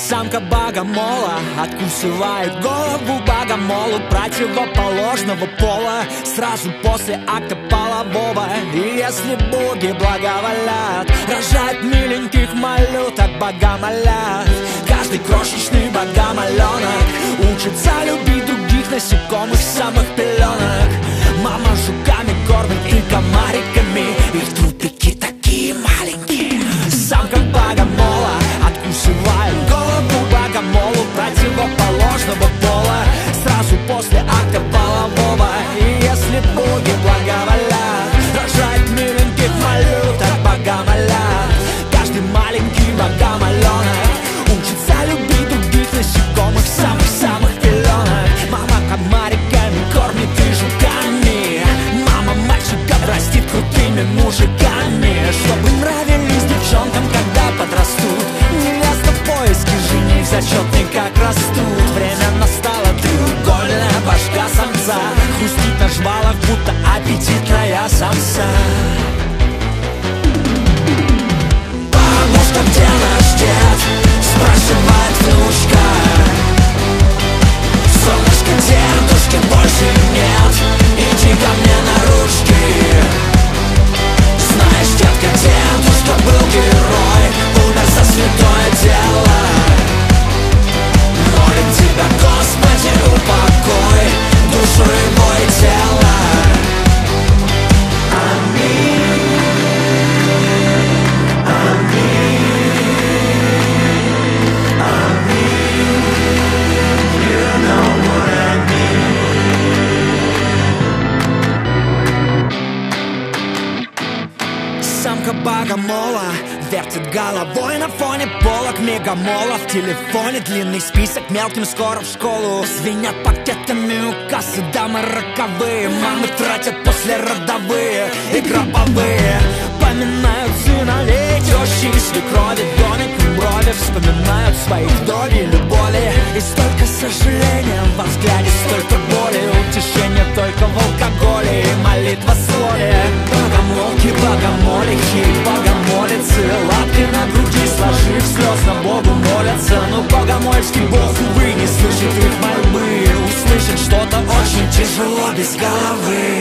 Самка богомола откусывает голову богомолу противоположного пола сразу после акта полового. И если боги благоволят, рожают миленьких малюток богомолят. Каждый крошечный богомоленок учится любить других насекомых с самых пеленок. Мама жуками кормит и комариками, их трупики такие маленькие. Самка богомола откусывает голову богомолу противоположного пола сразу после акта полового. И если боги благоволят, рожает миленьких малюток богомолят. Каждый маленький богомоленок учится любить других насекомых с самых-самых пеленок. Мама комариками кормит и жуками, мама мальчиков растит крутыми мужиками, чтобы нравились девчонкам, когда подрастут. Невеста в поиске жених, зачетный как растут. Время настало, треугольная башка самца хрустит на жвалах, будто аппетитная самса. Бабушка, где наш дед? Спрашивает внучка. Солнышко, дедушки больше нет, иди ко мне на ручки. Знаешь, детка, дедушка был герой, умер за святое дело. Молим тебя, Господи, упокой душу его и тело. Аминь, аминь, аминь. You know what I mean. Самка богомола вертит головой на фоне полок мегамола. В телефоне длинный список, мелким скоро в школу. Звенят пакетами у кассы дамы роковые. Мамы тратят послеродовые и гробовые. Поминают сыновей, тещи и свекрови, домик в брови. Вспоминают своих вдовий любови. И столько сожаления во взгляде, столько боли. Утешение только в алкоголе и молитва в слове. Богомолки, богомолихи, богомолицы, лапки на груди сложив, слезно Богу молятся. Но богомольский Бог, увы, не слышит их мольбы. Услышать что-то очень тяжело без головы.